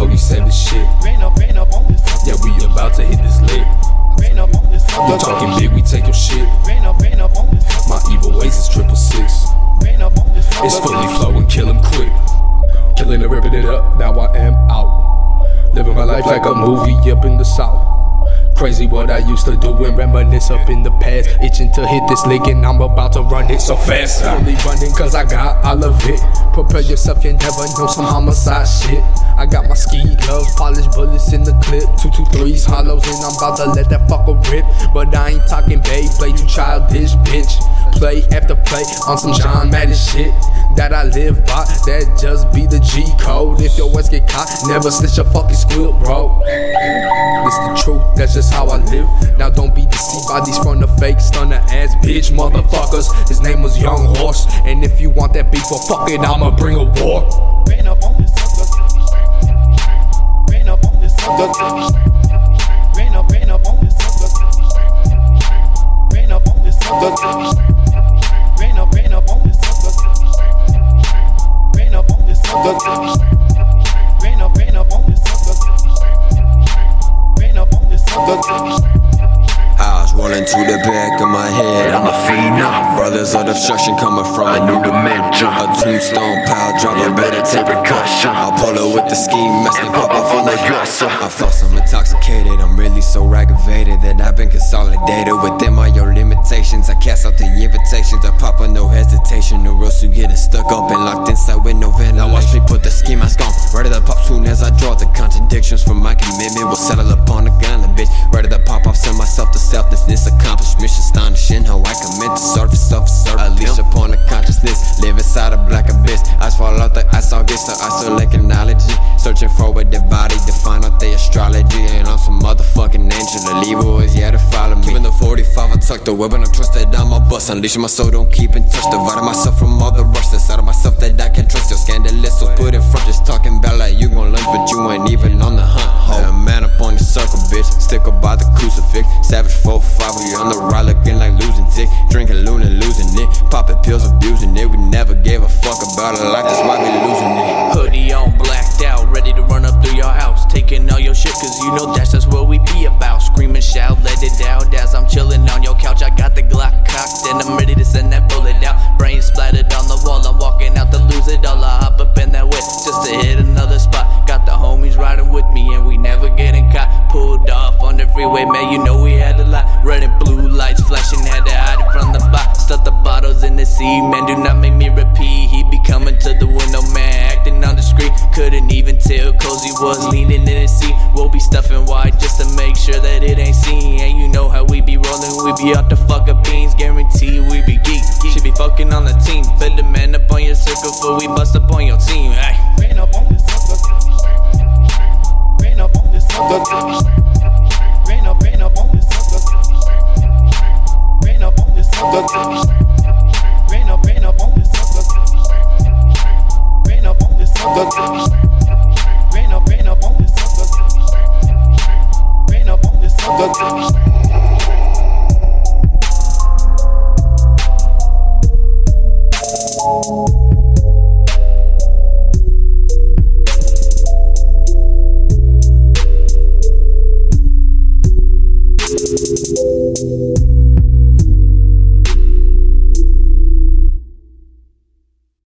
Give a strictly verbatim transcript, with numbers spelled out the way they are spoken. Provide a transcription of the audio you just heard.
Kobe said this shit. Yeah, we about to hit this lick. You talking big, we take your shit. My evil ways is triple six. It's fully flowing, kill him quick. Killing and ripping it up, now I am out. Living my life like a movie up in the south. Crazy what I used to do and reminisce up in the past. Itching to hit this lick and I'm about to run it so fast. Fully running cause I got all of it. Prepare yourself, you never know some homicide shit. I got my ski gloves, polished bullets in the clip. Two, two, threes, hollows, and I'm about to let that fucker rip. But I ain't talking babe, play too childish, bitch. Play after play on some John Madden shit that I live by. That just be the G code. If your ass get caught, never snitch a fucking squeal, bro. It's the truth, that's just how I live. Now don't be deceived by these from the fake stunner ass bitch motherfuckers. His name was Young Horse, and if you want that beef, well fuck it, I'ma bring a war. Rain up on this sucker. Rain up on this sucker. Rain up, rain up on this sucker. Rain up on this sucker. Rain up, rain up on this sucker. Rain up on this sucker. Rain up, rain up on this sucker. Rain up on this sucker. Eyes rolling to the back of my head. I'm a phenom. Brothers of destruction coming from a new dimension. A tombstone pile driver, better take precaution. I'll pull her with the ski mask and pop off on the dresser. I felt some intoxicated. I'm really so aggravated that I've been consolidated within my own limitations. I cast out the invitations. I pop up no hesitation. Or else you getting stuck up and locked inside with no ventilation. Now watch me put the ski mask on. Ready to pop soon as I draw the contradictions from my commitment. Will settle upon the gun, bitch. Ready to pop off, send myself to selflessness, accomplishment, astonishing how I commit to surface of a surface. Unleash upon the consciousness, live inside a black abyss. Ice fall out the ice, I'll get to isolate analogy. Searching for a dead body to find out the astrology. And I'm some motherfucking angel, the evil is yeah to follow me. Keeping the forty-five, I tuck the weapon, I trust that I'm a bust. Unleashing my soul, don't keep in touch. Dividing myself from all the rush that's out of myself that I can't trust. You're scandalous, so put in front. Just talking about like you gon' lunch, but you ain't even on the hunt. Hold a man up on your circle, bitch. Stick up by the crucifix. Savage four five, we on the ride looking like losing tick. Drinking Luna, losing it. Popping pills, abusing it. We never gave a fuck about it like that's why we losing it. Hoodie on, blacked out, ready to run up through your house. Taking all your shit, cause you know that's just what we be about. Scream and shout, let it out as I'm chilling on your couch. I got the Glock cocked and I'm ready to send that bullet out. Brain splattered on the wall, I'm walking out to lose it all. I hop up in that whip just to hit another spot. Got the homies riding with me and we never getting caught. Pulled off on the freeway, man, you know we had a lot. Red and blue lights flashing, had to hide it from the bot. Stuck the bottles in the sea, man, do not make me repeat. He be coming to the window, man, acting on the screen. Couldn't even tell, Cozy was leaning in his seat. We'll be stuffing wide just to make sure that it ain't seen. And you know how we be rolling, we be out the fucking beans. Guarantee we be geek, should be fucking on the team. Build a man up on your circle before we bust up on your team. Ay. Rain up on this sucker. Rain up on this sucker.